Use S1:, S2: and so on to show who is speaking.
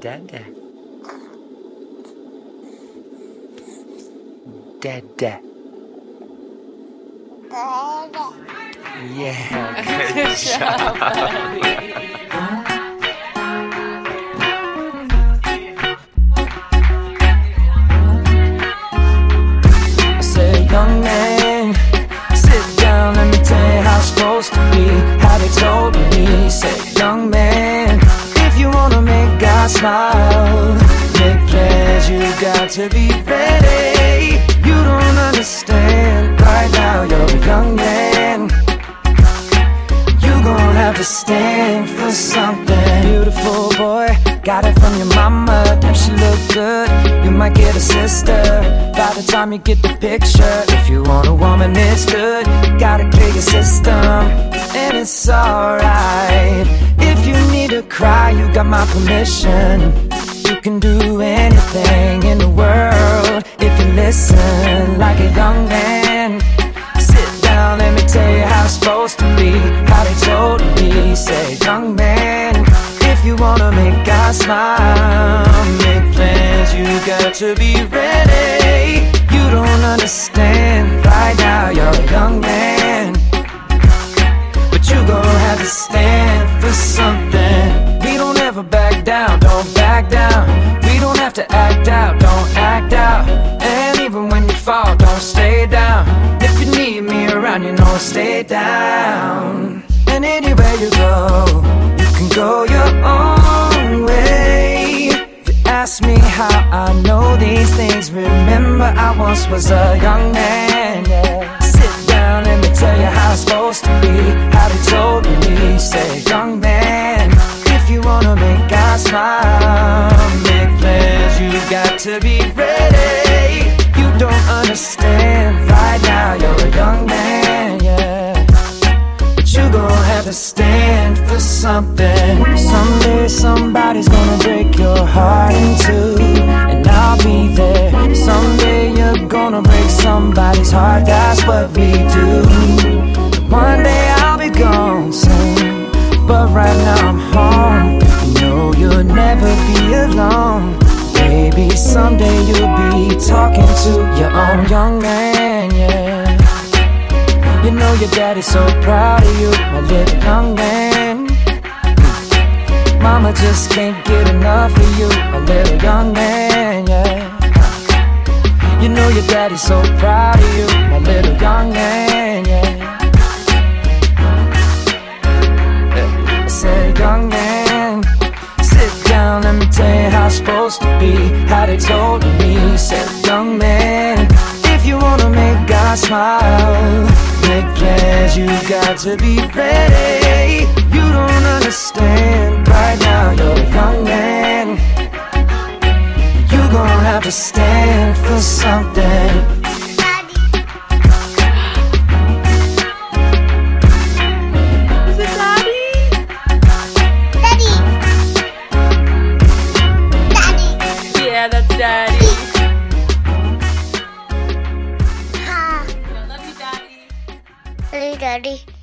S1: Dada. Dada. Yeah, good job.
S2: I said, young man, sit down, let me tell you how it's supposed to be. How they told me, said, young man, if you wanna make God smile, make plans, you got to be ready. You don't understand right now, you're a young man. You gon' have to stand for something. Beautiful boy, got it from your mama, damn she look good. You might get a sister by the time you get the picture. If you want a woman it's good, you gotta clear your system. And it's alright, if you need to cry, you got my permission. You can do anything in the world if you listen like a young man. Sit down, let me tell you how it's supposed to be. How they told me, say, young man, if you wanna make God smile, make plans, you got to be ready. You don't understand right now, you're a young man, but you gon' have to stand for something. We don't ever back down, don't back down. We don't have to act out, don't act out. And even when you fall, don't stay down. If you need me around, you know stay down. And anywhere you go, you can go your own way. If you ask me how I know these things, remember I once was a young man, yeah. Sit down, let me tell you how it's supposed to be. How they told me, say, young man, if you wanna make God smile, make plans, you got to be ready. You don't understand right now, you're a young man, yeah, but you gon' have to stand for something. Someday somebody's gonna break your heart in two, and I'll be there. Someday you're gonna break somebody's heart, that's what we do. One day I'll be gone soon, but right now I'm home. You know you'll never be alone. Maybe someday you'll be talking to your own young man, yeah. You know your daddy's so proud of you, my little young man. Mama just can't get enough of you, my little young man, yeah. You know your daddy's so proud of you, my little young man, yeah. I said, young man, sit down, let me tell you how it's supposed to be. How they told me, said, young man, if you wanna make God smile, make plans, you got to be ready. You don't understand right now, you're a young man. You gon' have to stand for something.
S3: That's Daddy.
S4: I love you, Daddy.
S3: Love you, Daddy.